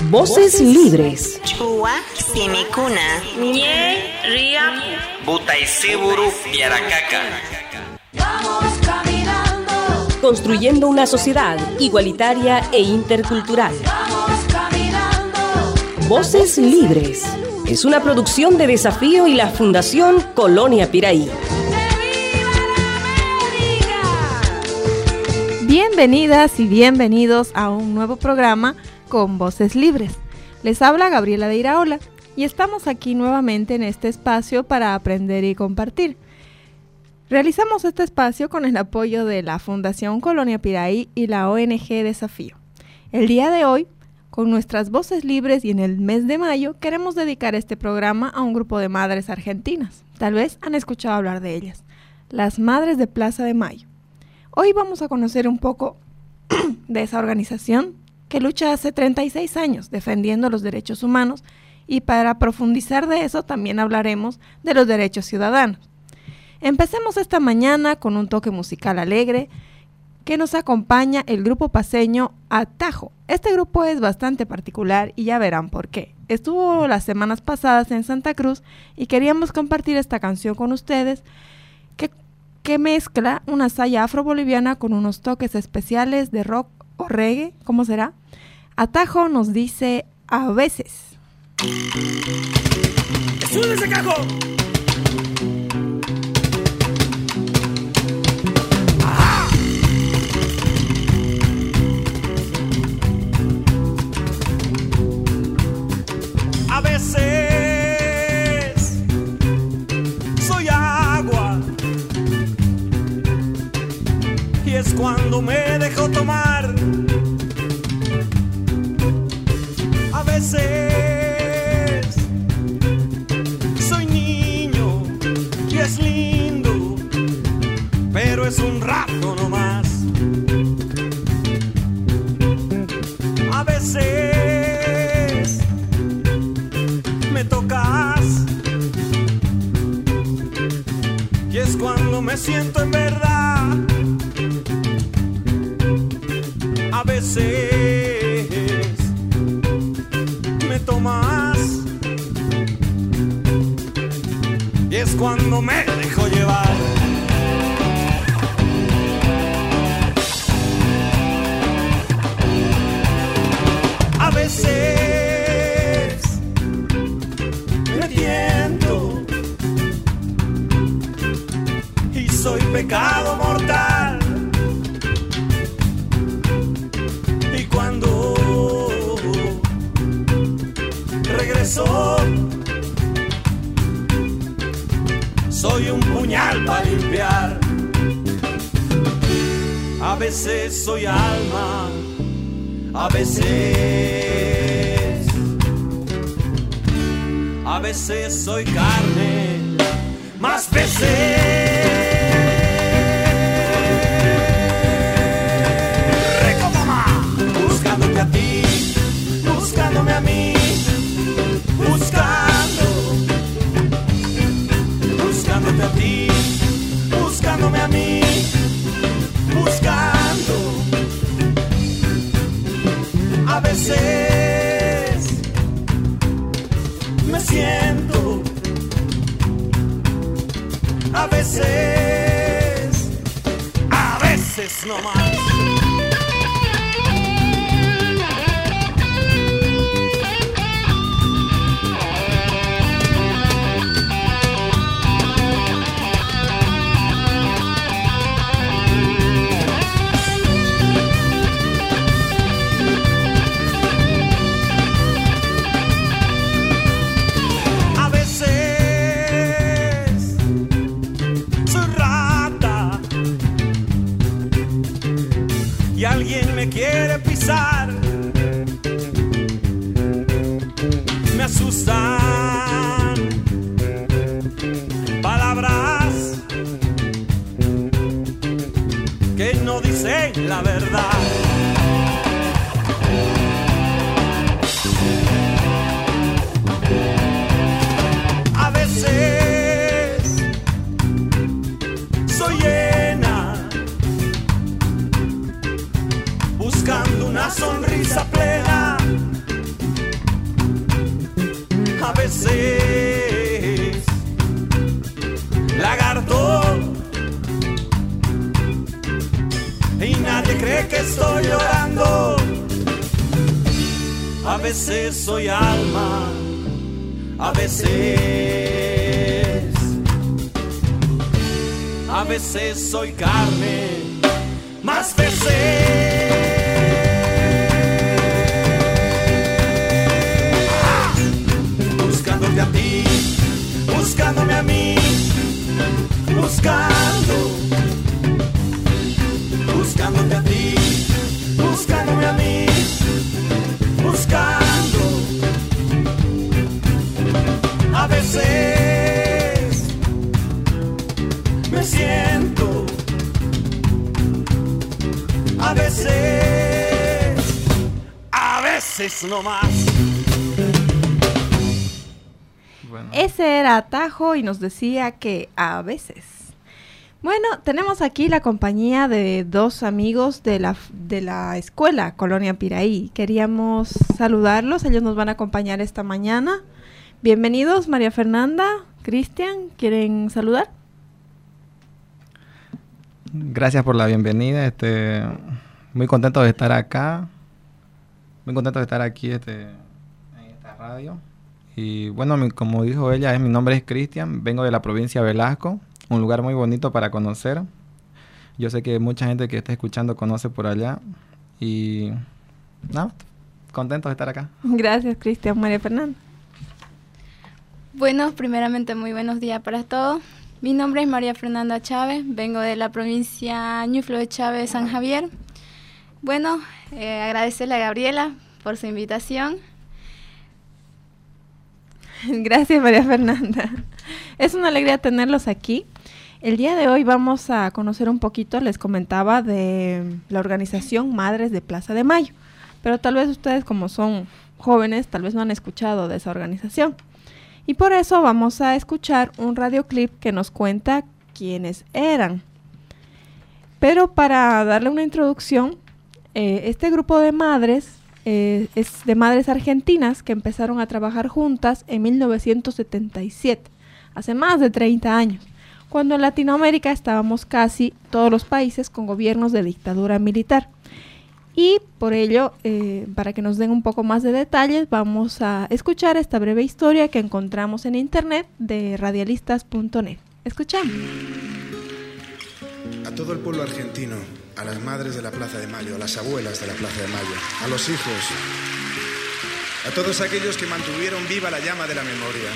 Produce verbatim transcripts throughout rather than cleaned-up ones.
Voces libres. Chua simikuna. Nye ria. Butaisiburu Piaracaca. Vamos caminando. Construyendo una sociedad igualitaria e intercultural. Vamos caminando. Voces libres. Es una producción de Desafío y la Fundación Colonia Piraí. Bienvenidas y bienvenidos a un nuevo programa con Voces Libres. Les habla Gabriela de Iraola y estamos aquí nuevamente en este espacio para aprender y compartir. Realizamos este espacio con el apoyo de la Fundación Colonia Piraí y la O N G Desafío. El día de hoy, con nuestras Voces Libres y en el mes de mayo, queremos dedicar este programa a un grupo de madres argentinas. Tal vez han escuchado hablar de ellas, las Madres de Plaza de Mayo. Hoy vamos a conocer un poco de esa organización que lucha hace treinta y seis años defendiendo los derechos humanos, y para profundizar de eso también hablaremos de los derechos ciudadanos. Empecemos esta mañana con un toque musical alegre que nos acompaña el grupo paceño Atajo. Este grupo es bastante particular y ya verán por qué. Estuvo las semanas pasadas en Santa Cruz y queríamos compartir esta canción con ustedes que que mezcla una saya afro-boliviana con unos toques especiales de rock o reggae. ¿Cómo será? Atajo nos dice a veces. ¡Sube ese cajo! ¡Ajá! A veces es cuando me dejo tomar. A veces soy niño y es lindo, pero es un rato nomás. A veces me tocas y es cuando me siento en verdad. A veces me tomas y es cuando me dejo llevar. A veces me tiento y soy pecado mortal. Soy un puñal para limpiar. A veces soy alma, a veces, a veces soy carne, más veces. Rico mamá, buscándote a ti, buscándome a mí. Buscando, buscándote a ti, buscándome a mí, buscando. A veces me siento, a veces, a veces no más. Y alguien me quiere pisar, me asustan palabras que no dicen la verdad. A veces soy llena, buscando una sonrisa plena. a veces lagarto, y nadie cree que estoy llorando. A veces soy alma, a veces, a veces soy carne, más veces. Buscándote a ti, buscándome a mí, buscando, buscándote a ti, buscándome a mí, buscando. A veces me siento, a veces, a veces no más. Bueno. Ese era Tajo y nos decía que a veces. Bueno, tenemos aquí la compañía de dos amigos de la, de la escuela Colonia Piraí. Queríamos saludarlos, ellos nos van a acompañar esta mañana. Bienvenidos, María Fernanda, Cristian, ¿quieren saludar? Gracias por la bienvenida, este, muy contento de estar acá, muy contento de estar aquí este, en esta radio. Y bueno, mi, como dijo ella, es, mi nombre es Cristian, vengo de la provincia de Velasco, un lugar muy bonito para conocer. Yo sé que mucha gente que está escuchando conoce por allá y no, contento de estar acá. Gracias, Cristian. María Fernanda. Bueno, primeramente muy buenos días para todos. Mi nombre es María Fernanda Chávez, vengo de la provincia Ñuflo de Chávez, San Javier. Bueno, eh, agradecerle a Gabriela por su invitación. Gracias, María Fernanda. Es una alegría tenerlos aquí. El día de hoy vamos a conocer un poquito, les comentaba, de la organización Madres de Plaza de Mayo. Pero tal vez ustedes, como son jóvenes, tal vez no han escuchado de esa organización. Y por eso vamos a escuchar un radioclip que nos cuenta quiénes eran. Pero para darle una introducción, eh, este grupo de madres eh, es de madres argentinas que empezaron a trabajar juntas en mil novecientos setenta y siete, hace más de treinta años, cuando en Latinoamérica estábamos casi todos los países con gobiernos de dictadura militar. Y por ello, eh, para que nos den un poco más de detalles, vamos a escuchar esta breve historia que encontramos en internet de radialistas punto net. Escuchamos. A todo el pueblo argentino, a las madres de la Plaza de Mayo, a las abuelas de la Plaza de Mayo, a los hijos, a todos aquellos que mantuvieron viva la llama de la memoria.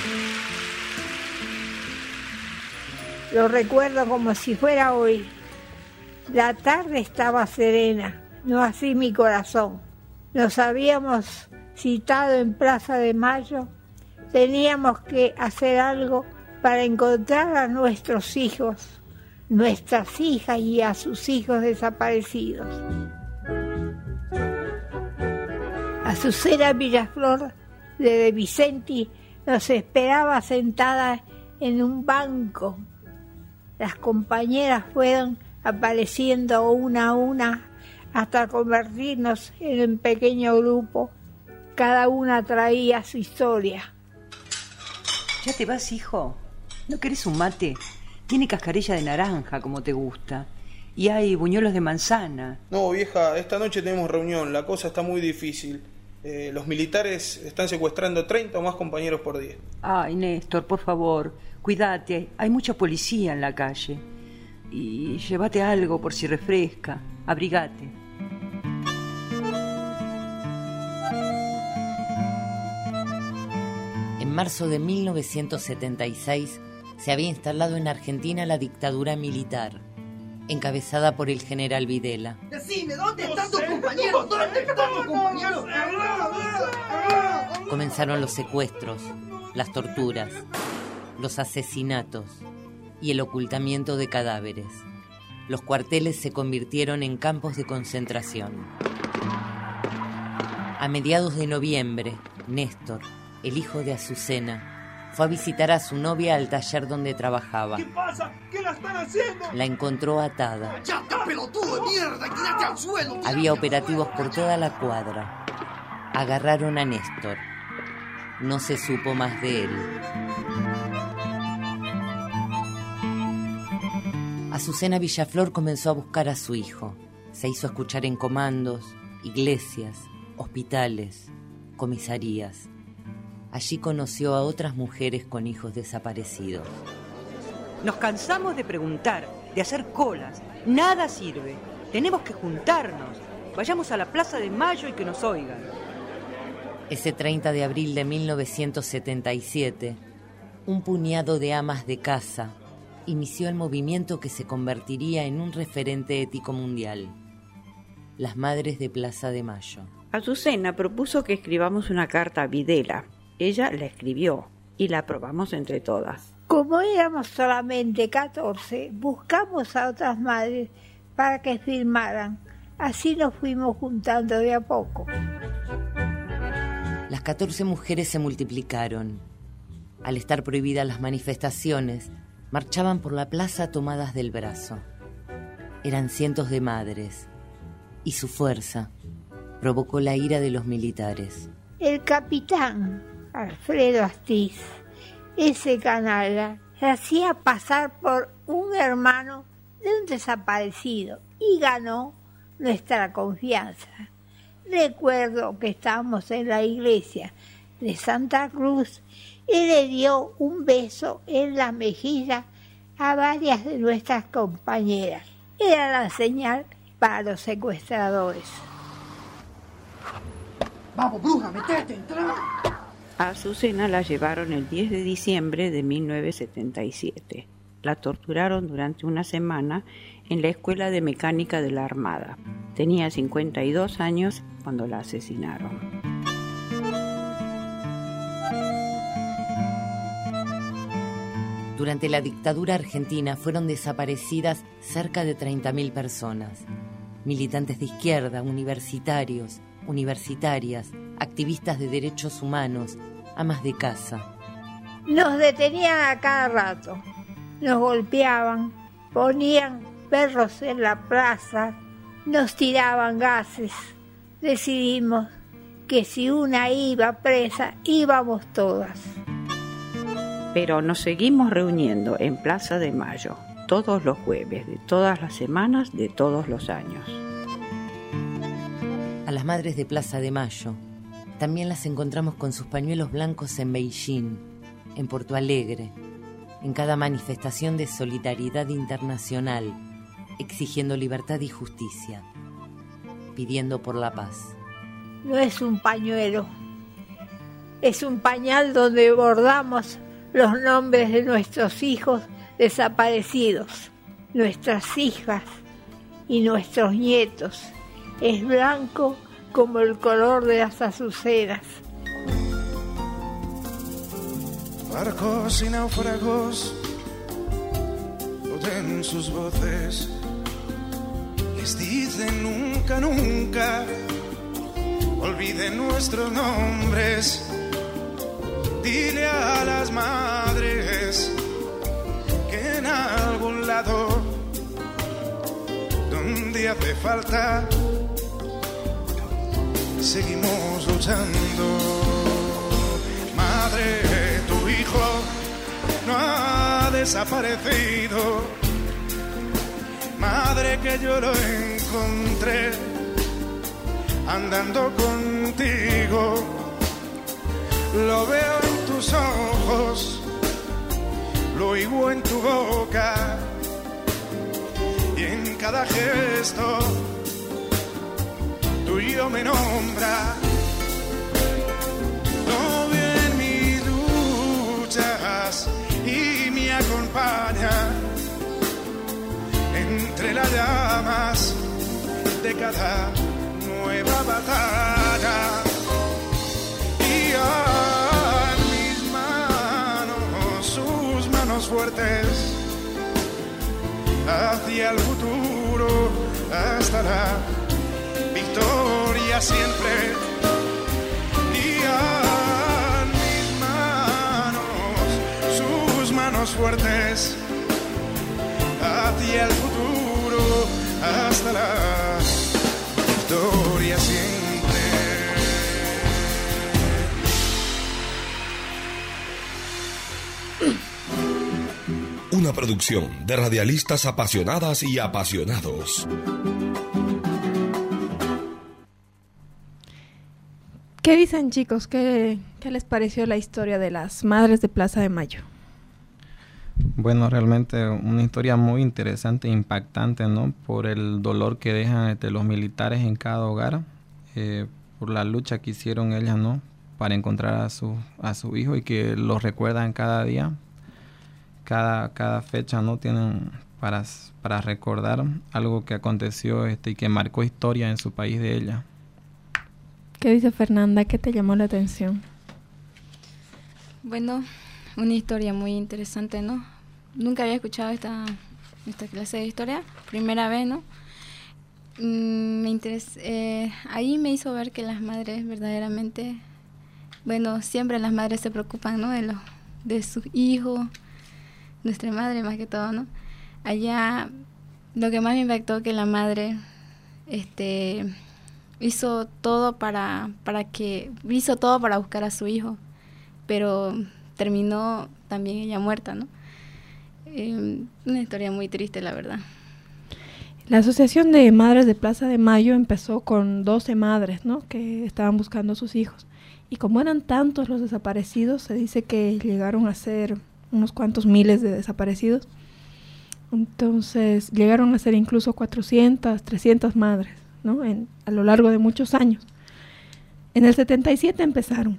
Lo recuerdo como si fuera hoy. La tarde estaba serena. No así mi corazón. Nos habíamos citado en Plaza de Mayo. Teníamos que hacer algo para encontrar a nuestros hijos, nuestras hijas y a sus hijos desaparecidos. Azucena Villaflor de De Vicenti nos esperaba sentada en un banco. Las compañeras fueron apareciendo una a una hasta convertirnos en un pequeño grupo. Cada una traía su historia. ¿Ya te vas, hijo? ¿No querés un mate? Tiene cascarilla de naranja, como te gusta. Y hay buñuelos de manzana. No, vieja, esta noche tenemos reunión. La cosa está muy difícil. Eh, los militares están secuestrando treinta o más compañeros por día. Ay, Néstor, por favor, cuídate. Hay mucha policía en la calle. Y llévate algo por si refresca. Abrigate. En marzo de mil novecientos setenta y seis se había instalado en Argentina la dictadura militar, encabezada por el general Videla. Decime, ¿dónde están tus compañeros? ¿Dónde están tus compañeros? Comenzaron los secuestros, las torturas, los asesinatos y el ocultamiento de cadáveres. Los cuarteles se convirtieron en campos de concentración. A mediados de noviembre, Néstor, el hijo de Azucena, fue a visitar a su novia al taller donde trabajaba. ¿Qué pasa? ¿Qué la están haciendo? La encontró atada. ¡Echate, pelotudo de mierda! ¡Tírate al suelo! Había operativos por toda la cuadra. Agarraron a Néstor. no se supo más de él. Azucena Villaflor comenzó a buscar a su hijo. Se hizo escuchar en comandos, iglesias, hospitales, comisarías. Allí conoció a otras mujeres con hijos desaparecidos. Nos cansamos de preguntar, de hacer colas. Nada sirve. Tenemos que juntarnos. Vayamos a la Plaza de Mayo y que nos oigan. Ese treinta de abril de mil novecientos setenta y siete, un puñado de amas de casa inició el movimiento que se convertiría en un referente ético mundial. Las Madres de Plaza de Mayo. Azucena propuso que escribamos una carta a Videla. Ella la escribió y la aprobamos entre todas. Como éramos solamente catorce, buscamos a otras madres para que firmaran. Así nos fuimos juntando de a poco. Las catorce mujeres se multiplicaron. Al estar prohibidas las manifestaciones, marchaban por la plaza tomadas del brazo. Eran cientos de madres, y su fuerza provocó la ira de los militares. El capitán Alfredo Astiz, ese canalla, se hacía pasar por un hermano de un desaparecido y ganó nuestra confianza. Recuerdo que estábamos en la iglesia de Santa Cruz y le dio un beso en la mejilla a varias de nuestras compañeras. Era la señal para los secuestradores. Vamos, bruja, metete, entra. A Azucena la llevaron el diez de diciembre de mil novecientos setenta y siete. La torturaron durante una semana en la Escuela de Mecánica de la Armada. Tenía cincuenta y dos años cuando la asesinaron. Durante la dictadura argentina fueron desaparecidas cerca de treinta mil personas. Militantes de izquierda, universitarios, universitarias, activistas de derechos humanos, amas de casa. Nos detenían a cada rato, nos golpeaban, ponían perros en la plaza, nos tiraban gases. Decidimos que si una iba presa, íbamos todas. Pero nos seguimos reuniendo en Plaza de Mayo, todos los jueves, de todas las semanas, de todos los años. A las Madres de Plaza de Mayo también las encontramos con sus pañuelos blancos en Beijing, en Porto Alegre, en cada manifestación de solidaridad internacional, exigiendo libertad y justicia, pidiendo por la paz. No es un pañuelo, es un pañal donde bordamos los nombres de nuestros hijos desaparecidos, nuestras hijas y nuestros nietos. Es blanco como el color de las azucenas. Barcos y náufragos oyen sus voces, les dicen nunca, nunca, olviden nuestros nombres. Dile a las madres que en algún lado donde hace falta seguimos luchando. Madre, tu hijo no ha desaparecido. Madre, que yo lo encontré andando contigo. Lo veo en tus ojos, lo oigo en tu boca y en cada gesto tuyo me nombra. Lo veo en mis luchas y me acompaña entre las llamas de cada nueva batalla. Y a mis manos, sus manos fuertes, hacia el futuro, hasta la victoria siempre. Y a mis manos, sus manos fuertes, hacia el futuro, hasta la victoria siempre. Una producción de radialistas apasionadas y apasionados. ¿Qué dicen, chicos? ¿Qué, qué les pareció la historia de las Madres de Plaza de Mayo? Bueno, realmente una historia muy interesante e impactante, ¿no? Por el dolor que dejan este, los militares en cada hogar, eh, por la lucha que hicieron ellas, ¿no? Para encontrar a su, a su hijo y que lo recuerdan cada día, cada, cada fecha, ¿no? Tienen para, para recordar algo que aconteció este, y que marcó historia en su país de ella. ¿Qué dice Fernanda? ¿Qué te llamó la atención? Bueno, una historia muy interesante, ¿no? Nunca había escuchado esta, esta clase de historia, primera vez, ¿no? Mm, me interes, eh, ahí me hizo ver que las madres verdaderamente, bueno, siempre las madres se preocupan, ¿no? De, lo, de sus hijos, nuestra madre más que todo, ¿no? Allá lo que más me impactó que la madre, este... hizo todo para para que hizo todo para buscar a su hijo, pero terminó también ella muerta, ¿no? Eh, una historia muy triste, la verdad. La Asociación de Madres de Plaza de Mayo empezó con doce madres, ¿no? Que estaban buscando a sus hijos, y como eran tantos los desaparecidos, se dice que llegaron a ser unos cuantos miles de desaparecidos. Entonces llegaron a ser incluso cuatrocientas, trescientas madres, ¿no? En, a lo largo de muchos años. En el setenta y siete empezaron.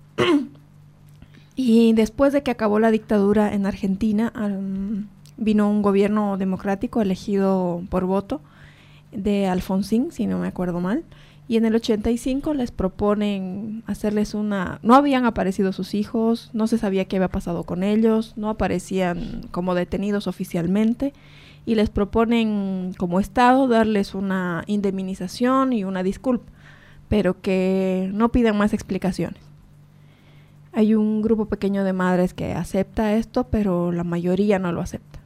Y después de que acabó la dictadura en Argentina, um, vino un gobierno democrático elegido por voto de Alfonsín, si no me acuerdo mal. Y en el ochenta y cinco les proponen hacerles una... No habían aparecido sus hijos, no se sabía qué había pasado con ellos, no aparecían como detenidos oficialmente. Y les proponen como Estado darles una indemnización y una disculpa, pero que no pidan más explicaciones. Hay un grupo pequeño de madres que acepta esto, pero la mayoría no lo acepta.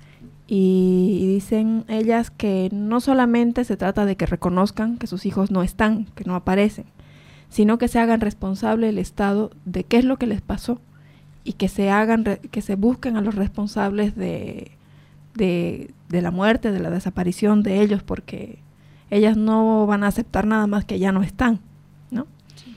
Y, y dicen ellas que no solamente se trata de que reconozcan que sus hijos no están, que no aparecen, sino que se hagan responsable el Estado de qué es lo que les pasó y que se hagan, re- que se busquen a los responsables de... De, de la muerte, de la desaparición de ellos, porque ellas no van a aceptar nada más que ya no están, ¿no? Sí.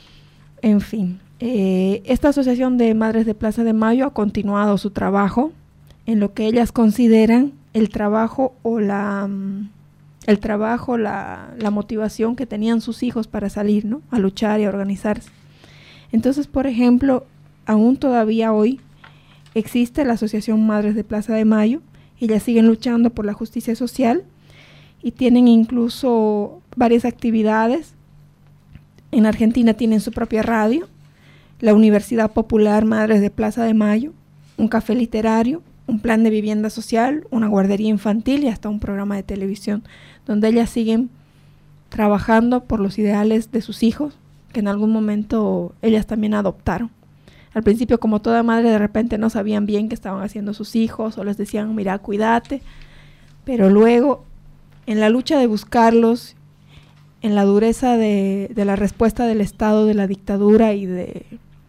En fin, eh, esta Asociación de Madres de Plaza de Mayo ha continuado su trabajo en lo que ellas consideran el trabajo o la el trabajo, la, la motivación que tenían sus hijos para salir, ¿no? A luchar y a organizarse. Entonces, por ejemplo, aún todavía hoy existe la Asociación Madres de Plaza de Mayo. Ellas siguen luchando por la justicia social y tienen incluso varias actividades. En Argentina tienen su propia radio, la Universidad Popular Madres de Plaza de Mayo, un café literario, un plan de vivienda social, una guardería infantil y hasta un programa de televisión, donde ellas siguen trabajando por los ideales de sus hijos, que en algún momento ellas también adoptaron. Al principio, como toda madre, de repente no sabían bien qué estaban haciendo sus hijos o les decían, mira, cuídate. Pero luego, en la lucha de buscarlos, en la dureza de, de la respuesta del Estado, de la dictadura y de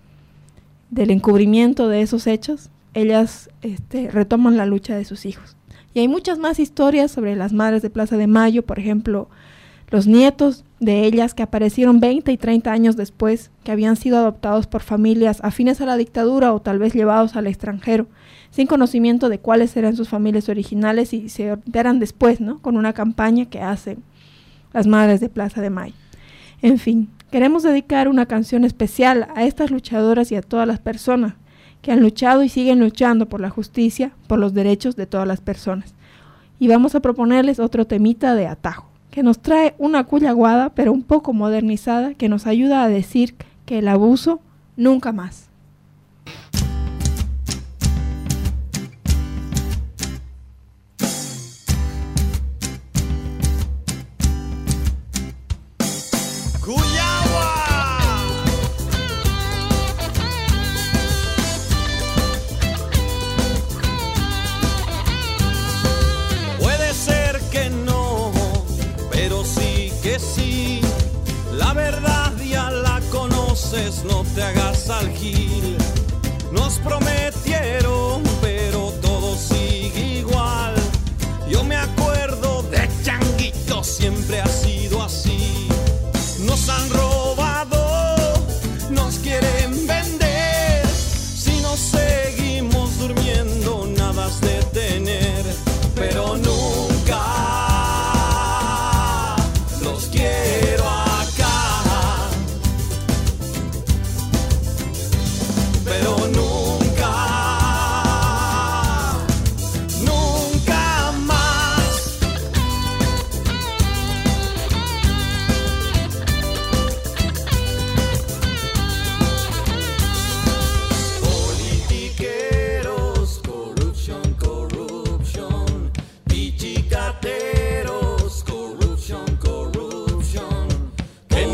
del encubrimiento de esos hechos, ellas este, retoman la lucha de sus hijos. Y hay muchas más historias sobre las madres de Plaza de Mayo, por ejemplo, los nietos de ellas que aparecieron veinte y treinta años después, que habían sido adoptados por familias afines a la dictadura o tal vez llevados al extranjero, sin conocimiento de cuáles eran sus familias originales y se enteran después, ¿no? Con una campaña que hacen las Madres de Plaza de Mayo. En fin, queremos dedicar una canción especial a estas luchadoras y a todas las personas que han luchado y siguen luchando por la justicia, por los derechos de todas las personas. Y vamos a proponerles otro temita de atajo, que nos trae una cuya aguada, pero un poco modernizada, que nos ayuda a decir que el abuso nunca más. No te hagas al gil. Nos prometieron, pero todo se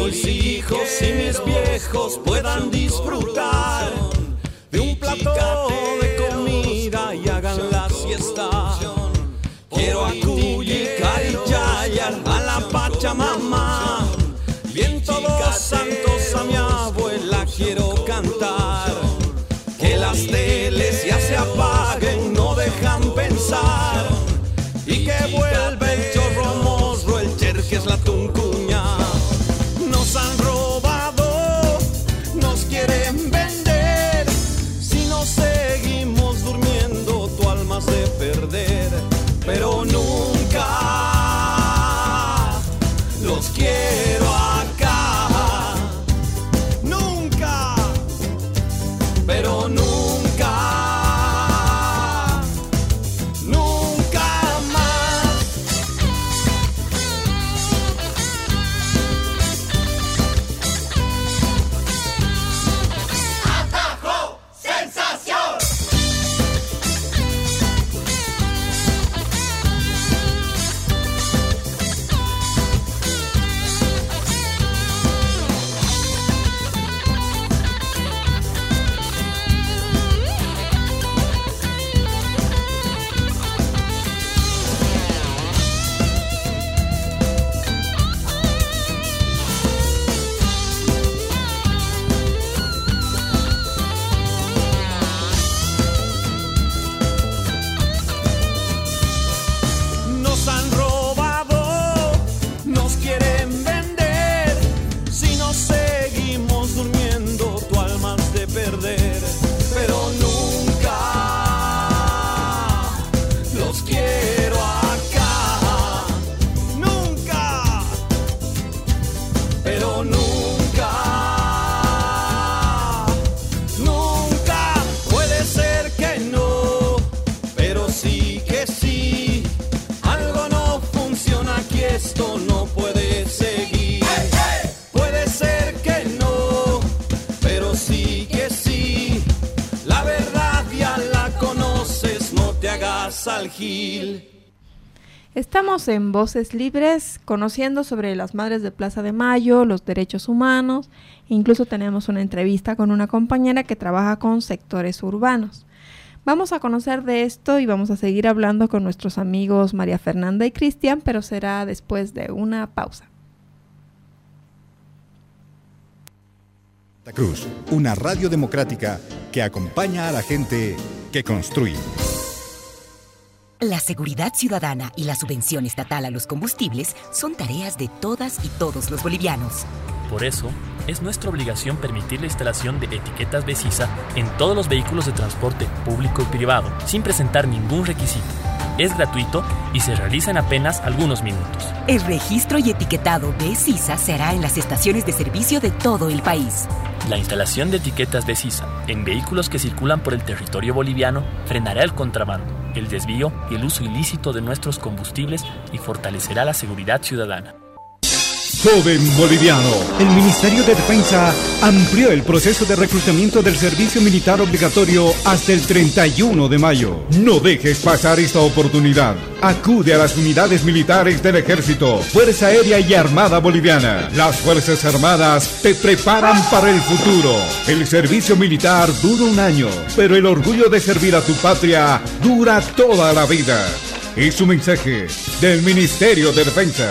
mis hijos y mis viejos puedan disfrutar de un plato de comida y hagan la siesta. Quiero a Cuyi, Cariyayar, a la Pachamama, y en todos santos a mi abuela quiero cantar. Que las teles ya se apaguen, no dejan pensar, y que vuelva el chorro morro, el cherques, la tuncuña. Nos han robado, nos quieren vender, si nos seguimos durmiendo tu alma has de perder. Pero nunca los quiero acá, nunca, pero nunca, nunca más. ¡Atajo! ¡Sensación! Nos han robado, nos quieren vender, si nos seguimos durmiendo tu alma has de perder. Pero nunca los quiero acá, nunca, pero nunca, nunca. Puede ser que no, pero sí que sí. Algo no funciona aquí, esto no puede seguir. Puede ser que no, pero sí que sí. La verdad ya la conoces, no te hagas al gil. Estamos en Voces Libres, conociendo sobre las Madres de Plaza de Mayo, los derechos humanos. Incluso tenemos una entrevista con una compañera que trabaja con sectores urbanos. Vamos a conocer de esto y vamos a seguir hablando con nuestros amigos María Fernanda y Cristian, pero será después de una pausa. Santa Cruz, una radio democrática que acompaña a la gente que construye. La seguridad ciudadana y la subvención estatal a los combustibles son tareas de todas y todos los bolivianos. Por eso, es nuestra obligación permitir la instalación de etiquetas BECISA en todos los vehículos de transporte público y privado, sin presentar ningún requisito. Es gratuito y se realiza en apenas algunos minutos. El registro y etiquetado BECISA se hará en las estaciones de servicio de todo el país. La instalación de etiquetas BECISA en vehículos que circulan por el territorio boliviano frenará el contrabando, el desvío y el uso ilícito de nuestros combustibles y fortalecerá la seguridad ciudadana. Joven boliviano, el Ministerio de Defensa amplió el proceso de reclutamiento del servicio militar obligatorio hasta el treinta y uno de mayo. No dejes pasar esta oportunidad. Acude a las unidades militares del Ejército, Fuerza Aérea y Armada Boliviana. Las Fuerzas Armadas te preparan para el futuro. El servicio militar dura un año, pero el orgullo de servir a tu patria dura toda la vida. Es un mensaje del Ministerio de Defensa.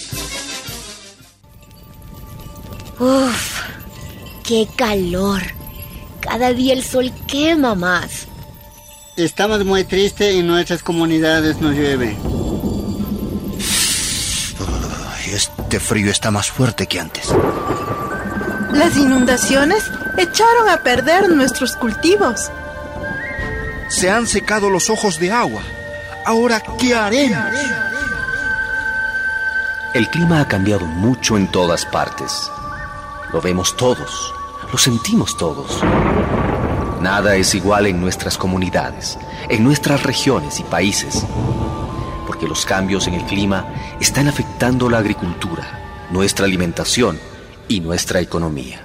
Uf, qué calor. Cada día el sol quema más. Estamos muy tristes y en nuestras comunidades no llueve. Este frío está más fuerte que antes. Las inundaciones echaron a perder nuestros cultivos. Se han secado los ojos de agua. Ahora, ¿qué haremos? El clima ha cambiado mucho en todas partes. Lo vemos todos, lo sentimos todos. Nada es igual en nuestras comunidades, en nuestras regiones y países, porque los cambios en el clima están afectando la agricultura, nuestra alimentación y nuestra economía.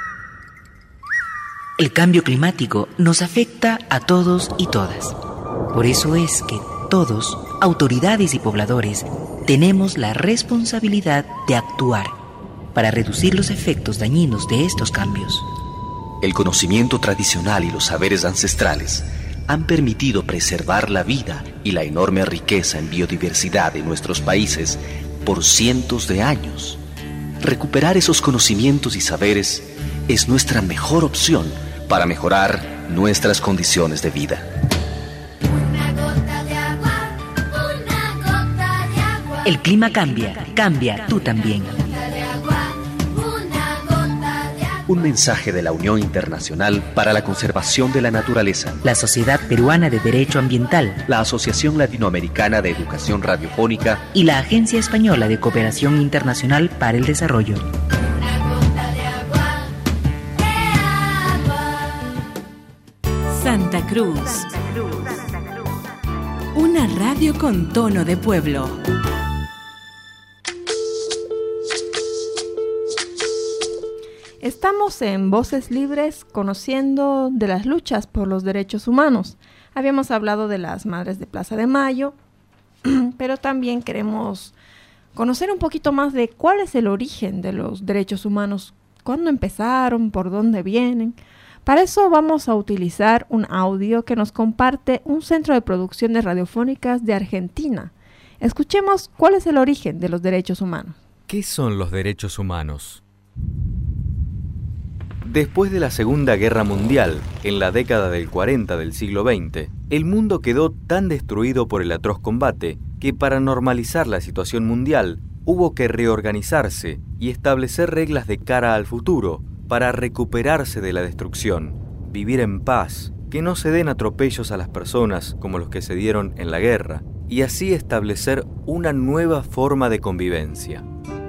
El cambio climático nos afecta a todos y todas. Por eso es que todos, autoridades y pobladores, tenemos la responsabilidad de actuar para reducir los efectos dañinos de estos cambios. El conocimiento tradicional y los saberes ancestrales han permitido preservar la vida y la enorme riqueza en biodiversidad de nuestros países por cientos de años. Recuperar esos conocimientos y saberes es nuestra mejor opción para mejorar nuestras condiciones de vida. El clima cambia, cambia tú también. Un mensaje de la Unión Internacional para la Conservación de la Naturaleza, la Sociedad Peruana de Derecho Ambiental, la Asociación Latinoamericana de Educación Radiofónica y la Agencia Española de Cooperación Internacional para el Desarrollo. Santa Cruz. Una radio con tono de pueblo. Estamos en Voces Libres conociendo de las luchas por los derechos humanos. Habíamos hablado de las Madres de Plaza de Mayo, pero también queremos conocer un poquito más de cuál es el origen de los derechos humanos, cuándo empezaron, por dónde vienen. Para eso vamos a utilizar un audio que nos comparte un centro de producciones radiofónicas de Argentina. Escuchemos cuál es el origen de los derechos humanos. ¿Qué son los derechos humanos? Después de la Segunda Guerra Mundial, en la década del cuarenta del siglo veinte, el mundo quedó tan destruido por el atroz combate que para normalizar la situación mundial hubo que reorganizarse y establecer reglas de cara al futuro para recuperarse de la destrucción, vivir en paz, que no se den atropellos a las personas como los que se dieron en la guerra, y así establecer una nueva forma de convivencia.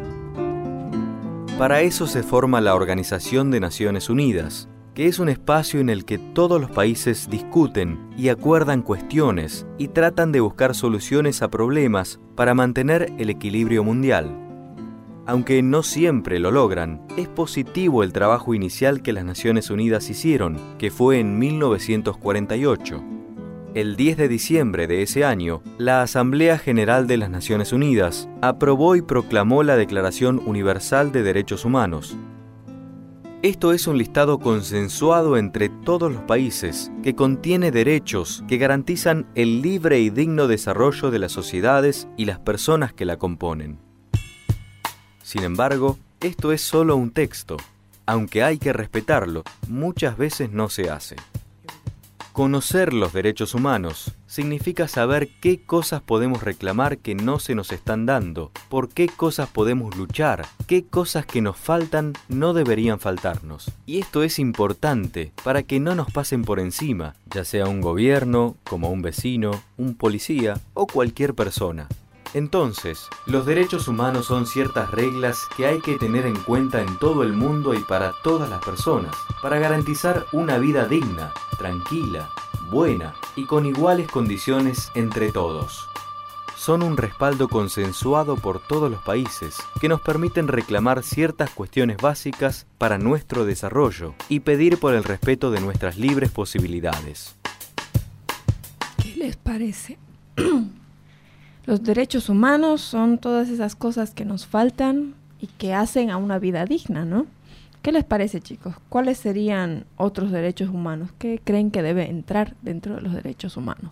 Para eso se forma la Organización de Naciones Unidas, que es un espacio en el que todos los países discuten y acuerdan cuestiones y tratan de buscar soluciones a problemas para mantener el equilibrio mundial. Aunque no siempre lo logran, es positivo el trabajo inicial que las Naciones Unidas hicieron, que fue en mil novecientos cuarenta y ocho. El diez de diciembre de ese año, la Asamblea General de las Naciones Unidas aprobó y proclamó la Declaración Universal de Derechos Humanos. Esto es un listado consensuado entre todos los países que contiene derechos que garantizan el libre y digno desarrollo de las sociedades y las personas que la componen. Sin embargo, esto es solo un texto. Aunque hay que respetarlo, muchas veces no se hace. Conocer los derechos humanos significa saber qué cosas podemos reclamar que no se nos están dando, por qué cosas podemos luchar, qué cosas que nos faltan no deberían faltarnos. Y esto es importante para que no nos pasen por encima, ya sea un gobierno, como un vecino, un policía o cualquier persona. Entonces, los derechos humanos son ciertas reglas que hay que tener en cuenta en todo el mundo y para todas las personas, para garantizar una vida digna, tranquila, buena y con iguales condiciones entre todos. Son un respaldo consensuado por todos los países que nos permiten reclamar ciertas cuestiones básicas para nuestro desarrollo y pedir por el respeto de nuestras libres posibilidades. ¿Qué les parece? Los derechos humanos son todas esas cosas que nos faltan y que hacen a una vida digna, ¿no? ¿Qué les parece, chicos? ¿Cuáles serían otros derechos humanos? ¿Qué creen que debe entrar dentro de los derechos humanos?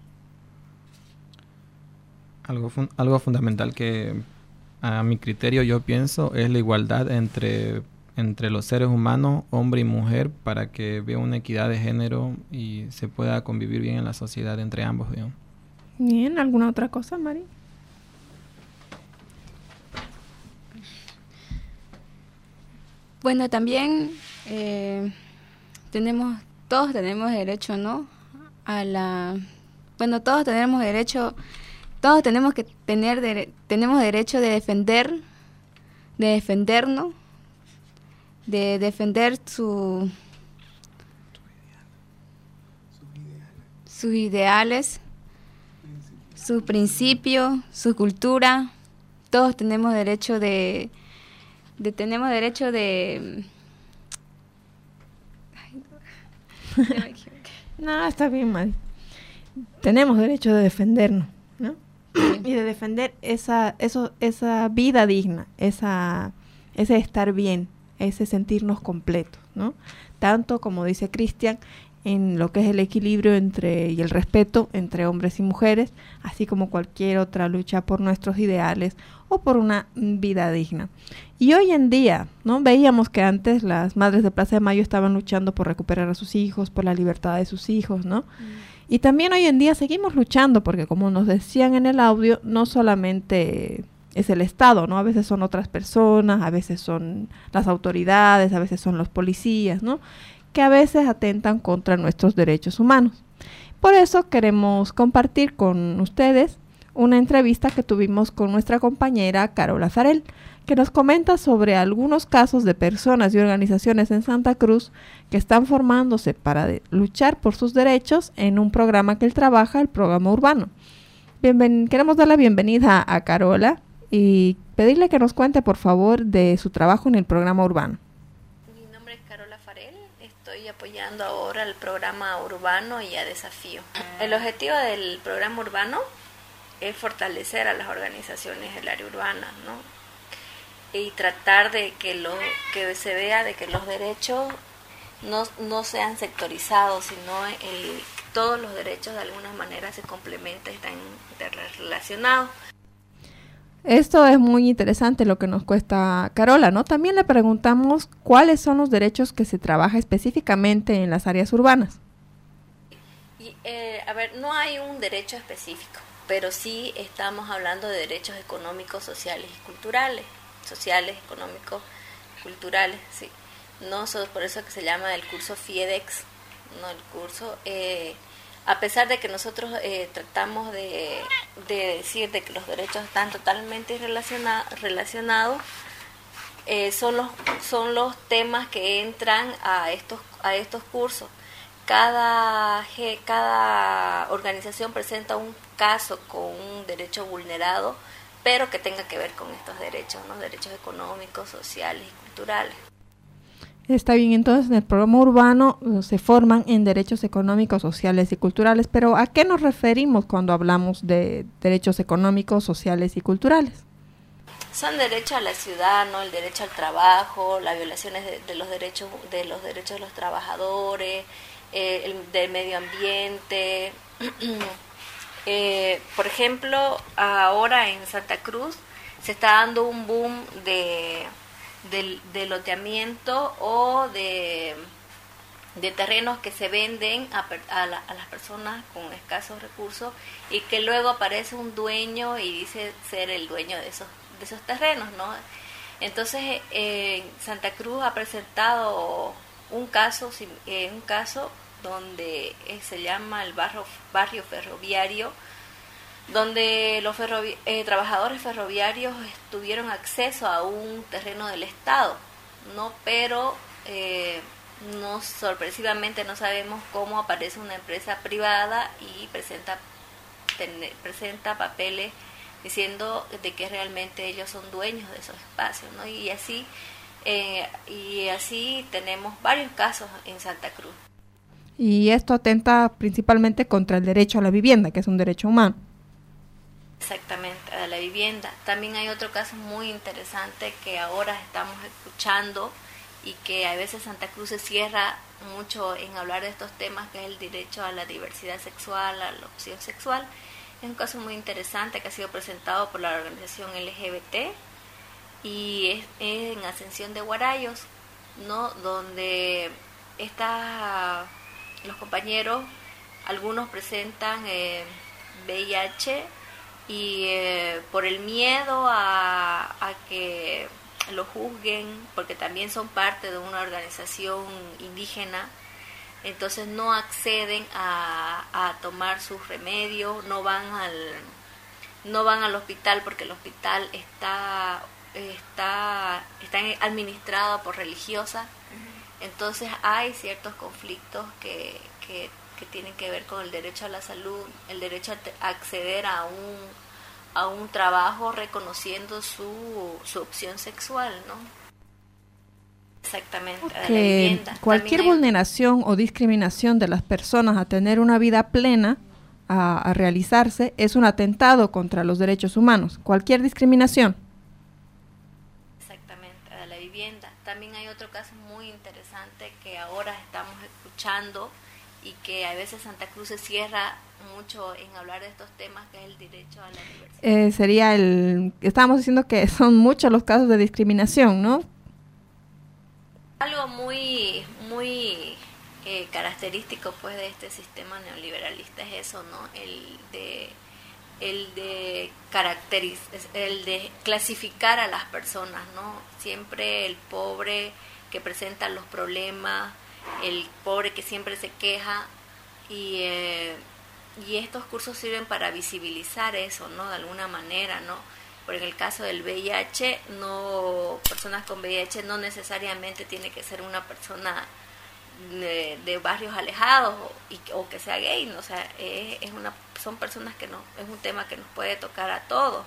Algo, fun- algo fundamental que a mi criterio yo pienso es la igualdad entre, entre los seres humanos, hombre y mujer, para que vea una equidad de género y se pueda convivir bien en la sociedad entre ambos, digamos. Bien, ¿alguna otra cosa, Mari? Bueno, también eh, tenemos, todos tenemos derecho, ¿no? A la, bueno, todos tenemos derecho, todos tenemos que tener, de, tenemos derecho de defender, de defendernos, de defender su, sus ideales, su principio, su cultura. Todos tenemos derecho de, de tenemos derecho de... Ay, no. No, está bien, Mari. Tenemos derecho de defendernos, ¿no? Sí. Y de defender esa, eso, esa vida digna, esa, ese estar bien, ese sentirnos completos, ¿no? Tanto, como dice Cristian, en lo que es el equilibrio entre y el respeto entre hombres y mujeres, así como cualquier otra lucha por nuestros ideales o por una vida digna. Y hoy en día, ¿no? Veíamos que antes las madres de Plaza de Mayo estaban luchando por recuperar a sus hijos, por la libertad de sus hijos, ¿no? Mm. Y también hoy en día seguimos luchando porque, como nos decían en el audio, no solamente es el Estado, ¿no? A veces son otras personas, a veces son las autoridades, a veces son los policías, ¿no? Que a veces atentan contra nuestros derechos humanos. Por eso queremos compartir con ustedes una entrevista que tuvimos con nuestra compañera Carola Farel, que nos comenta sobre algunos casos de personas y organizaciones en Santa Cruz que están formándose para de- luchar por sus derechos en un programa que él trabaja, el programa urbano. Bienven- queremos dar la bienvenida a Carola y pedirle que nos cuente, por favor, de su trabajo en el programa urbano. Estoy apoyando ahora el programa urbano y a desafío. El objetivo del programa urbano es fortalecer a las organizaciones del área urbana, ¿no? Y tratar de que lo que se vea de que los derechos no, no sean sectorizados, sino el, todos los derechos de alguna manera se complementan, están interrelacionados. Esto es muy interesante lo que nos cuesta Carola, ¿no? También le preguntamos cuáles son los derechos que se trabaja específicamente en las áreas urbanas. Y, eh, a ver, no hay un derecho específico, pero sí estamos hablando de derechos económicos, sociales y culturales. Sociales, económicos, culturales, sí. No so, por eso que se llama el curso FIEDEX, no el curso... Eh, a pesar de que nosotros eh, tratamos de, de decir de que los derechos están totalmente relaciona, relacionados, eh, son los son los temas que entran a estos a estos cursos. Cada cada organización presenta un caso con un derecho vulnerado, pero que tenga que ver con estos derechos, ¿no? Derechos económicos, sociales y culturales. Está bien, entonces en el programa urbano uh, se forman en derechos económicos, sociales y culturales, pero ¿a qué nos referimos cuando hablamos de derechos económicos, sociales y culturales? Son derechos a la ciudad, ¿no? El derecho al trabajo, las violaciones de, de los derechos de los derechos de los trabajadores, eh, el del medio ambiente. eh, por ejemplo, ahora en Santa Cruz se está dando un boom de de, de loteamiento o de, de terrenos que se venden a, a, la, a las personas con escasos recursos y que luego aparece un dueño y dice ser el dueño de esos de esos terrenos, ¿no? Entonces eh, Santa Cruz ha presentado un caso eh, un caso donde eh, se llama el barrio barrio ferroviario, donde los ferrovi- eh, trabajadores ferroviarios tuvieron acceso a un terreno del Estado, ¿no? Pero eh, no, sorpresivamente no sabemos cómo aparece una empresa privada y presenta ten, presenta papeles diciendo de que realmente ellos son dueños de esos espacios, ¿no? Y así eh, y así tenemos varios casos en Santa Cruz. Y esto atenta principalmente contra el derecho a la vivienda, que es un derecho humano. Exactamente, a la vivienda. También hay otro caso muy interesante que ahora estamos escuchando y que a veces Santa Cruz se cierra mucho en hablar de estos temas, que es el derecho a la diversidad sexual, a la opción sexual. Es un caso muy interesante que ha sido presentado por la organización L G B T y es, es en Ascensión de Guarayos, ¿no? Donde está, los compañeros, algunos presentan eh, V I H y eh, por el miedo a, a que lo juzguen, porque también son parte de una organización indígena, entonces no acceden a, a tomar sus remedios, no van al no van al hospital porque el hospital está está está administrado por religiosas. Entonces hay ciertos conflictos que, que que tienen que ver con el derecho a la salud, el derecho a acceder a un a un trabajo reconociendo su su opción sexual, ¿no? Exactamente, Okay. a la vivienda. Cualquier hay... vulneración o discriminación de las personas a tener una vida plena, a, a realizarse, es un atentado contra los derechos humanos. Cualquier discriminación. Exactamente, a la otro caso muy interesante que ahora estamos escuchando y que a veces Santa Cruz se cierra mucho en hablar de estos temas, que es el derecho a la universidad. Eh, sería el... Estábamos diciendo que son muchos los casos de discriminación, ¿no? Algo muy, muy eh, característico pues de este sistema neoliberalista es eso, ¿no? El de... el de caracteriz el de clasificar a las personas, ¿no? Siempre el pobre que presenta los problemas, el pobre que siempre se queja, y eh, y estos cursos sirven para visibilizar eso, ¿no? De alguna manera, ¿no? Por el caso del V I H, no, personas con V I H no necesariamente tiene que ser una persona de, de barrios alejados o, y, o que sea gay, ¿no? O sea, es, es una, son personas que no, es un tema que nos puede tocar a todos.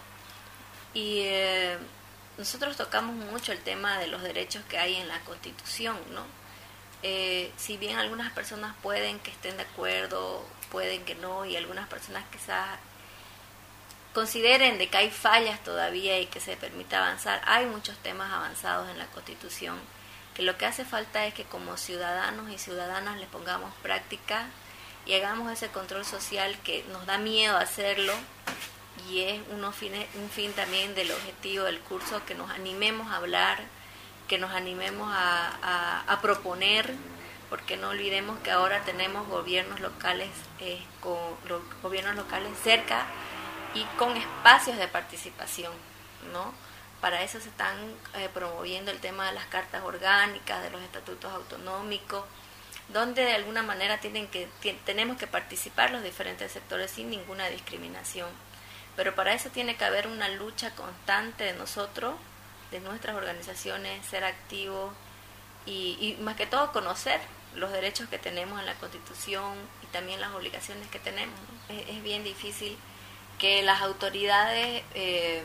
Y eh, nosotros tocamos mucho el tema de los derechos que hay en la Constitución, ¿no? Eh, si bien algunas personas pueden que estén de acuerdo, pueden que no, y algunas personas quizás consideren de que hay fallas todavía y que se permita avanzar, hay muchos temas avanzados en la Constitución, que lo que hace falta es que como ciudadanos y ciudadanas les pongamos práctica y hagamos ese control social que nos da miedo hacerlo, y es uno fine, un fin también del objetivo del curso, que nos animemos a hablar, que nos animemos a, a, a proponer, porque no olvidemos que ahora tenemos gobiernos locales, eh, con los gobiernos locales cerca y con espacios de participación, ¿no? Para eso se están eh, promoviendo el tema de las cartas orgánicas, de los estatutos autonómicos, donde de alguna manera tienen que t- tenemos que participar los diferentes sectores sin ninguna discriminación. Pero para eso tiene que haber una lucha constante de nosotros, de nuestras organizaciones, ser activos y, y más que todo conocer los derechos que tenemos en la Constitución y también las obligaciones que tenemos, ¿no? Es, es bien difícil que las autoridades eh,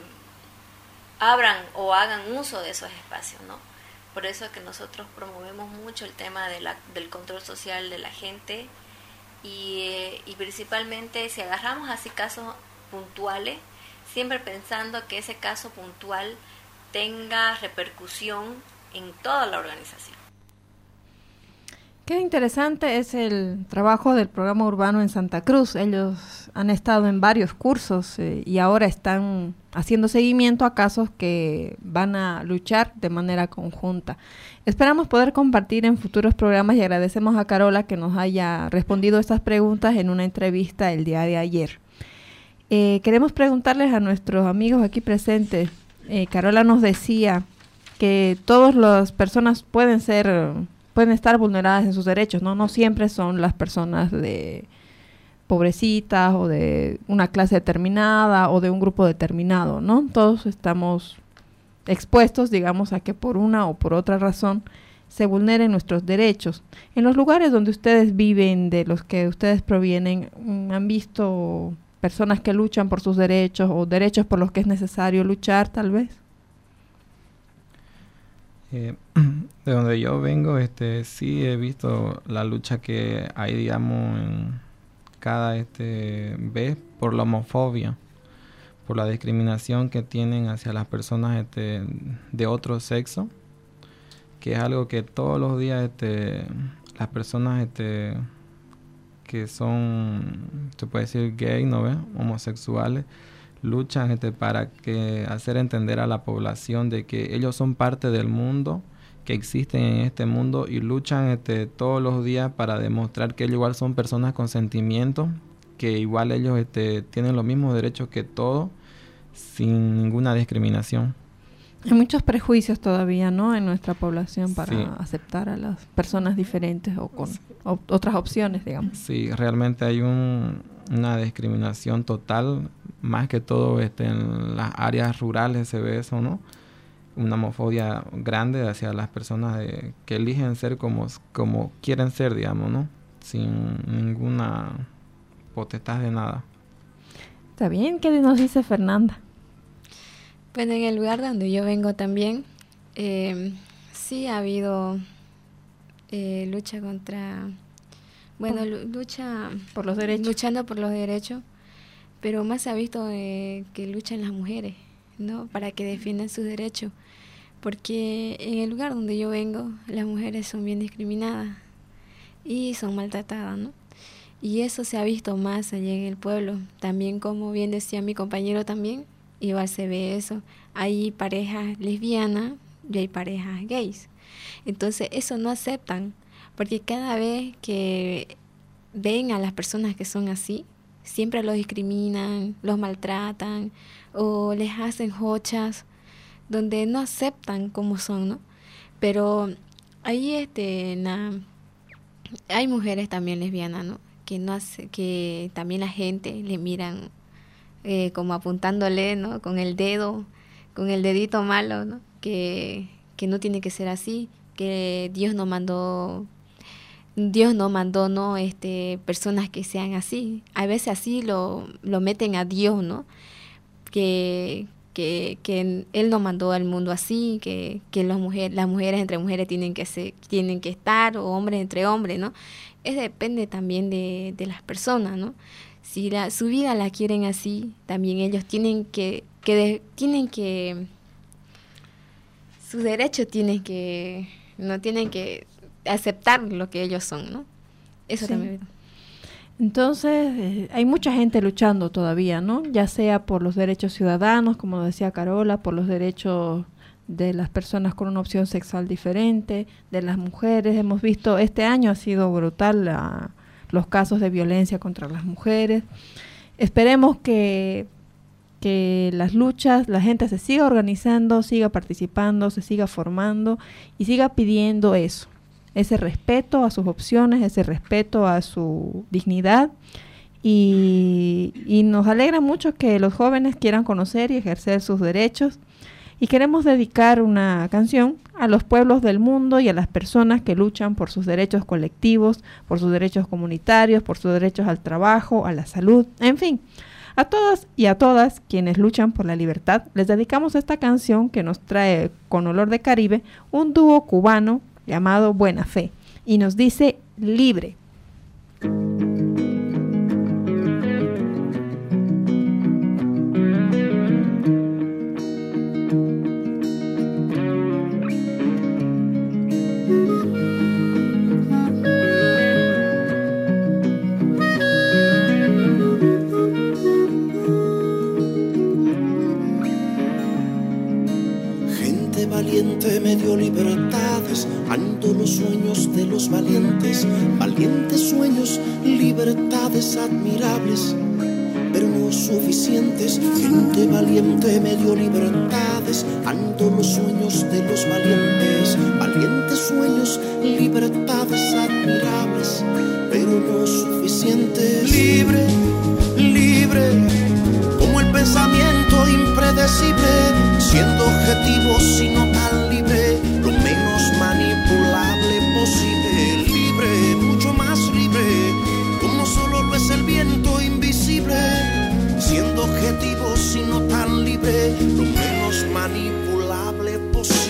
abran o hagan uso de esos espacios, ¿no? Por eso es que nosotros promovemos mucho el tema de la, del control social de la gente y, eh, y principalmente si agarramos así casos puntuales, siempre pensando que ese caso puntual tenga repercusión en toda la organización. Qué interesante es el trabajo del programa urbano en Santa Cruz. Ellos han estado en varios cursos eh, y ahora están haciendo seguimiento a casos que van a luchar de manera conjunta. Esperamos poder compartir en futuros programas y agradecemos a Carola que nos haya respondido estas preguntas en una entrevista el día de ayer. Eh, queremos preguntarles a nuestros amigos aquí presentes. Eh, Carola nos decía que todas las personas pueden ser... pueden estar vulneradas en sus derechos, ¿no? No siempre son las personas de pobrecitas o de una clase determinada o de un grupo determinado, ¿no? Todos estamos expuestos, digamos, a que por una o por otra razón se vulneren nuestros derechos. En los lugares donde ustedes viven, de los que ustedes provienen, ¿han visto personas que luchan por sus derechos o derechos por los que es necesario luchar, tal vez? Eh, de donde yo vengo, este, sí he visto la lucha que hay, digamos, en cada este, vez por la homofobia, por la discriminación que tienen hacia las personas este, de otro sexo, que es algo que todos los días este, las personas este, que son, se puede decir gay, ¿no ves? Homosexuales, luchan este, para que hacer entender a la población de que ellos son parte del mundo, que existen en este mundo, y luchan este, todos los días para demostrar que ellos igual son personas con sentimientos, que igual ellos este, tienen los mismos derechos que todos, sin ninguna discriminación. Hay muchos prejuicios todavía, ¿no?, en nuestra población para sí. aceptar a las personas diferentes o con o, otras opciones, digamos. Sí, realmente hay un, una discriminación total, más que todo este, en las áreas rurales se ve eso, ¿no? Una homofobia grande hacia las personas de, que eligen ser como, como quieren ser, digamos, ¿no? Sin ninguna potestad de nada. Está bien, ¿qué nos dice Fernanda? Bueno, en el lugar donde yo vengo también, eh, sí ha habido eh, lucha contra, bueno, lucha por los derechos, luchando por los derechos, pero más se ha visto eh, que luchan las mujeres, ¿no? Para que defiendan sus derechos, porque en el lugar donde yo vengo las mujeres son bien discriminadas y son maltratadas, ¿no? Y eso se ha visto más allá en el pueblo. También, como bien decía mi compañero también, igual se ve eso. Hay parejas lesbianas y hay parejas gays. Entonces eso no aceptan, porque cada vez que ven a las personas que son así, siempre los discriminan, los maltratan o les hacen jochas, donde no aceptan como son, ¿no? Pero ahí este, na, hay mujeres también lesbianas, ¿no? Que no hace, que también la gente le miran eh, como apuntándole, ¿no? Con el dedo, con el dedito malo, ¿no? Que, que no tiene que ser así, que Dios no mandó, Dios no mandó, ¿no? Este, personas que sean así. A veces así lo, lo meten a Dios, ¿no? Que, que, que Él no mandó al mundo así, que, que las mujeres, las mujeres entre mujeres tienen que ser, tienen que estar, o hombres entre hombres, ¿no? Es depende también de, de las personas, ¿no? Si la, su vida la quieren así, también ellos tienen que, que de, tienen que, sus derechos tienen que, no tienen que aceptar lo que ellos son, ¿no? Eso sí. también. Entonces, eh, hay mucha gente luchando todavía, ¿no? Ya sea por los derechos ciudadanos, como decía Carola, por los derechos de las personas con una opción sexual diferente, de las mujeres. Hemos visto, este año ha sido brutal la, los casos de violencia contra las mujeres. Esperemos que, que las luchas, la gente se siga organizando, siga participando, se siga formando y siga pidiendo eso, ese respeto a sus opciones, ese respeto a su dignidad. Y, y nos alegra mucho que los jóvenes quieran conocer y ejercer sus derechos. Y queremos dedicar una canción a los pueblos del mundo y a las personas que luchan por sus derechos colectivos, por sus derechos comunitarios, por sus derechos al trabajo, a la salud, en fin. A todas y a todas quienes luchan por la libertad, les dedicamos esta canción que nos trae con olor de Caribe un dúo cubano llamado Buena Fe y nos dice libre. Valiente me dio libertades, ando los sueños de los valientes, valientes sueños, libertades admirables, pero no suficientes. Gente valiente me dio libertades, ando los sueños de los valientes, valientes sueños, libertades admirables, pero no suficientes. Libre, libre, como el pensamiento impredecible, siendo objetivo sino tan libre, lo menos manipulable posible. Libre, mucho más libre, como solo lo es el viento invisible, siendo objetivo sino tan libre, lo menos manipulable posible.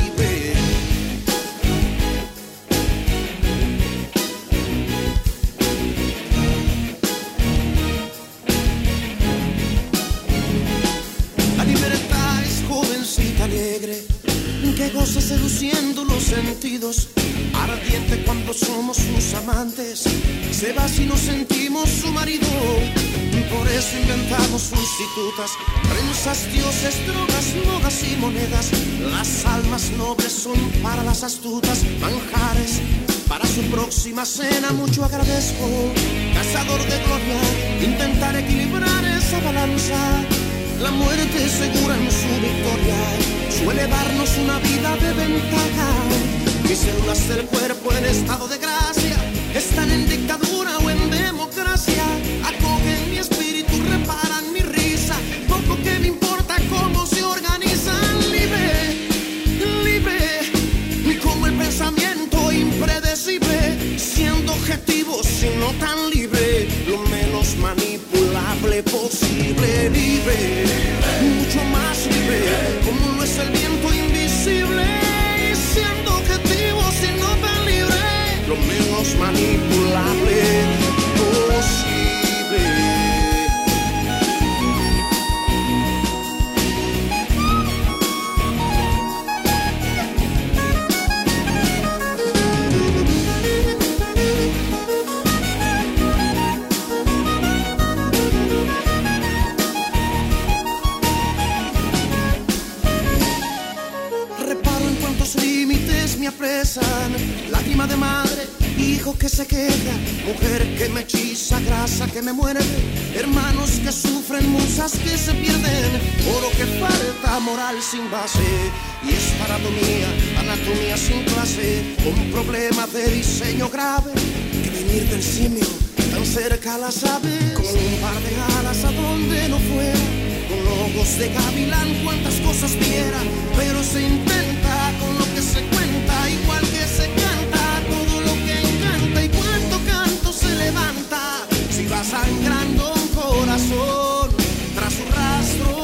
Que goza seduciendo los sentidos, ardiente cuando somos sus amantes, se va si nos sentimos su marido. Por eso inventamos sustitutas, prensas, dioses, drogas, modas y monedas. Las almas nobles son para las astutas, manjares para su próxima cena. Mucho agradezco, cazador de gloria, intentar equilibrar esa balanza. La muerte segura en su victoria suele darnos una vida de ventaja. Mis células del cuerpo en estado de gracia están en dictadura o en democracia. Acogen mi espíritu, reparan mi risa. Poco que me importa cómo se organizan. Libre, libre, como el pensamiento impredecible, siendo objetivo sino tan libre, lo menos manipulable posible. Libre, mucho más libre, como no es el viento invisible, y siendo objetivo sino tan libre, lo menos besan, lágrima de madre, hijo que se queja, mujer que me hechiza, grasa que me muerde, hermanos que sufren, musas que se pierden, oro que falta, moral sin base, y es paratomía, anatomía sin clase, un problema de diseño grave, que venir del simio, tan cerca las aves, con un par de alas a donde no fuera, con ojos de gavilán cuantas cosas viera, pero se intenta con lo que se cuenta, igual que se canta todo lo que encanta, y cuánto canto se levanta, si va sangrando un corazón, tras su rastro,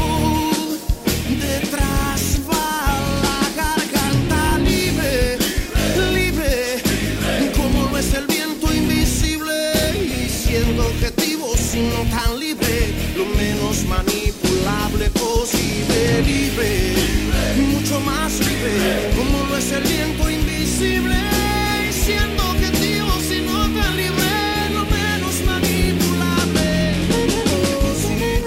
detrás va la garganta libre, libre, como lo es el viento invisible, y siendo objetivo, sino tan libre, lo menos manipulable posible, libre, mucho más libre, como lo es el viento invisible, y siendo objetivo, sino tan libre, lo menos manipulable posible.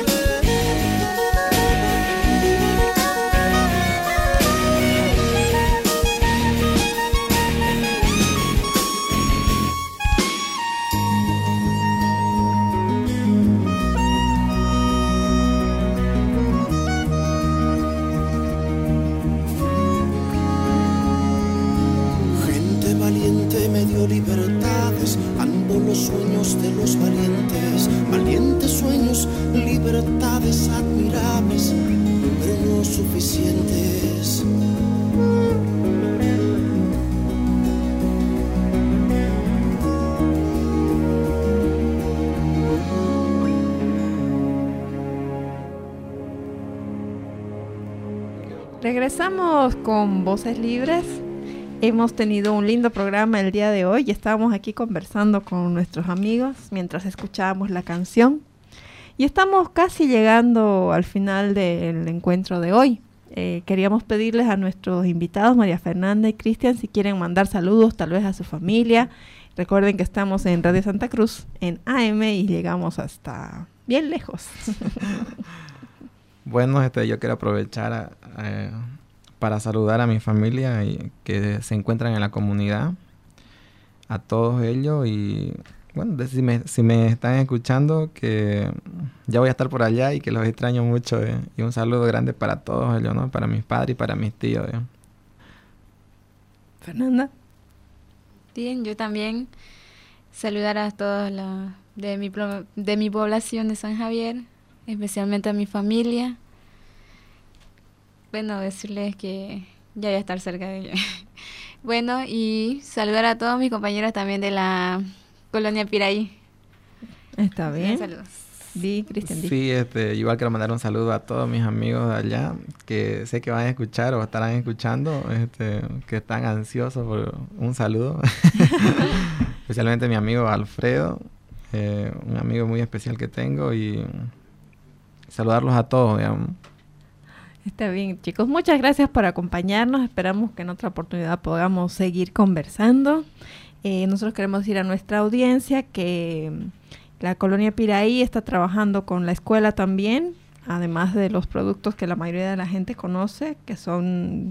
Me dio libertades, ando los sueños de los valientes, valientes sueños, libertades admirables, pero no suficientes. Regresamos con Voces Libres. Hemos tenido un lindo programa el día de hoy y estábamos aquí conversando con nuestros amigos mientras escuchábamos la canción. Y estamos casi llegando al final del encuentro de hoy. Eh, queríamos pedirles a nuestros invitados, María Fernanda y Cristian, si quieren mandar saludos tal vez a su familia. Recuerden que estamos en Radio Santa Cruz, en A M, y llegamos hasta bien lejos. Bueno, este, yo quiero aprovechar a... a para saludar a mi familia y que se encuentran en la comunidad, a todos ellos, y bueno, si me, si me están escuchando, que ya voy a estar por allá y que los extraño mucho, eh, y un saludo grande para todos ellos, ¿no? Para mis padres y para mis tíos. Eh. Fernanda. Bien, yo también saludar a todos los de mi, de mi población de San Javier, especialmente a mi familia. Bueno, decirles que ya voy a estar cerca de ellos. Bueno, y saludar a todos mis compañeros también de la colonia Piraí. Está bien. Saludos. Di, Cristian, di. Sí, este, igual quiero mandar un saludo a todos mis amigos de allá, que sé que van a escuchar o estarán escuchando, este, que están ansiosos por un saludo. Especialmente mi amigo Alfredo, eh, un amigo muy especial que tengo, y saludarlos a todos, digamos. Está bien, chicos. Muchas gracias por acompañarnos. Esperamos que en otra oportunidad podamos seguir conversando. Eh, nosotros queremos decir a nuestra audiencia que la colonia Piraí está trabajando con la escuela también, además de los productos que la mayoría de la gente conoce, que son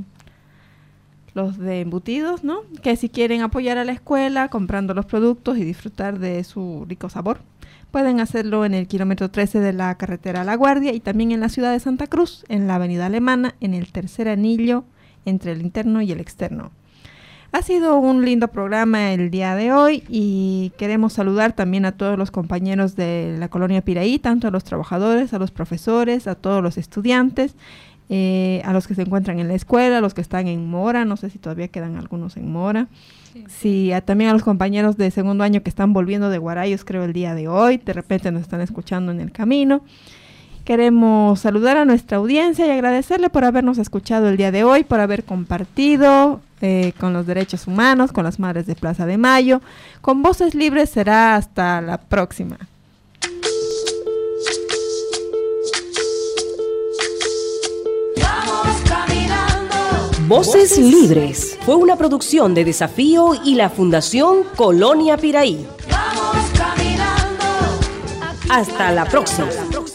los de embutidos, ¿no? Que si quieren apoyar a la escuela comprando los productos y disfrutar de su rico sabor, pueden hacerlo en el kilómetro trece de la carretera La Guardia, y también en la ciudad de Santa Cruz, en la avenida Alemana, en el tercer anillo entre el interno y el externo. Ha sido un lindo programa el día de hoy, y queremos saludar también a todos los compañeros de la colonia Piraí, tanto a los trabajadores, a los profesores, a todos los estudiantes, eh, a los que se encuentran en la escuela, a los que están en Mora, no sé si todavía quedan algunos en Mora. Sí, sí, a, también a los compañeros de segundo año que están volviendo de Guarayos, creo, el día de hoy. De repente nos están escuchando en el camino. Queremos saludar a nuestra audiencia y agradecerle por habernos escuchado el día de hoy, por haber compartido eh, con los derechos humanos, con las madres de Plaza de Mayo. Con Voces Libres será hasta la próxima. Voces Libres fue una producción de Desafío y la Fundación Colonia Piraí. Hasta la próxima.